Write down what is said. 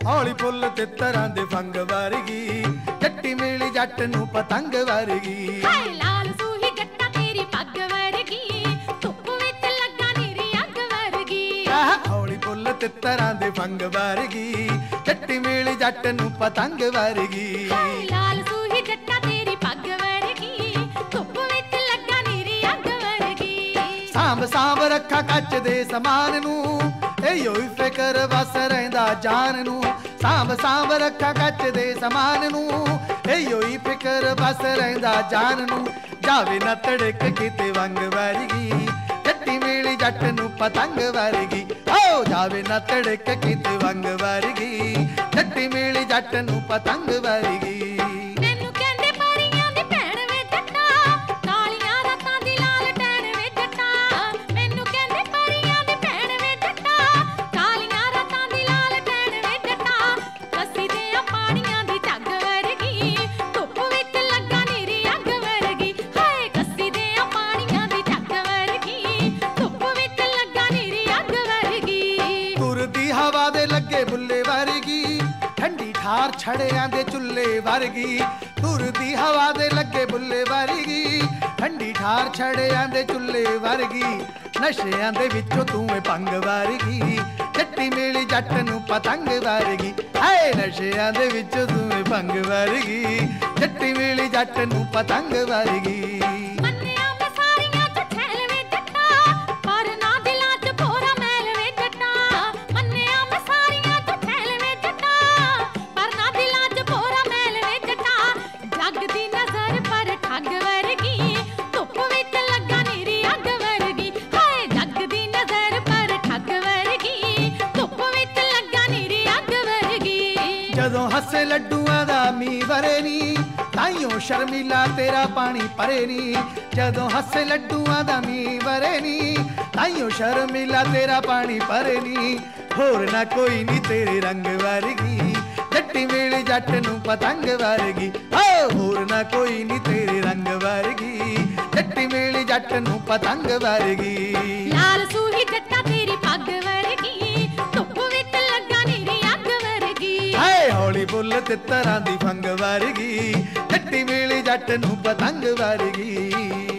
हौली फुल तितरां दे फंग वर्गी जट्टी मेली जट नूं पतंग वर्गी। लाल सूही जट्टा तेरी पग वर्गी धुप विच लगा नीरी अग वर्गी। हौली फुल तितरां दे फंग वर्गी जट्टी मेली जट नूं पतंग वर्गी। लाल सूही जट्टा तेरी पग वर्गी धुप विच लगा नीरी अग वर्गी। सांभ सांभ रखा कच दे समान नूं एयो ही फिकर बस रहिंदा जान नूं। सांभ सांभ रखा कच दे समान नूं एयो ही फिकर बस रहिंदा जान नूं। जावे ना तड़क किते वंग वर्गी जट्टी मेली जट नूं पतंग वर्गी। ओ जावे ना तड़क किते वंग वर्गी जट्टी मेली जट नूं पतंग वर्गी। हवा दे लगे बुल्ले वर्गी ठंडी ठार छड़ियां दे चुल्ले वर्गी। तुरदी हवा दे लगे बुल्ले वर्गी ठंडी ठार छड़ियां दे चुल्ले वर्गी। नशियां दे विचों तूं भंग वर्गी जट्टी मेली जट नूं पतंग वर्गी। हाय नशियां दे विचों तूं भंग वर्गी जट्टी मेली जट नूं पतंग वर्गी। जदों हसे लड्डूआं दा मी वरे नी ताइयों शर्मिला तेरा पानी परे नी। जदों हसे लड्डूआं दा मी वरे नी ताइयों शर्मिला तेरा पानी परे नी। होर ना कोई नी तेरे रंग वर्गी जट्टी मेली जट नूं पतंग वर्गी। होर ना कोई नी तेरे रंग वर्गी जट्टी मेली जट नूं पतंग वर्गी। लाल सूही जट्टा तेरी पग वर्गी धुप विच लगा नीरी अग वर्गी। हौली फुल तितरां दी फंग वर्गी जट्टी मेली जट नूं पतंग वर्गी।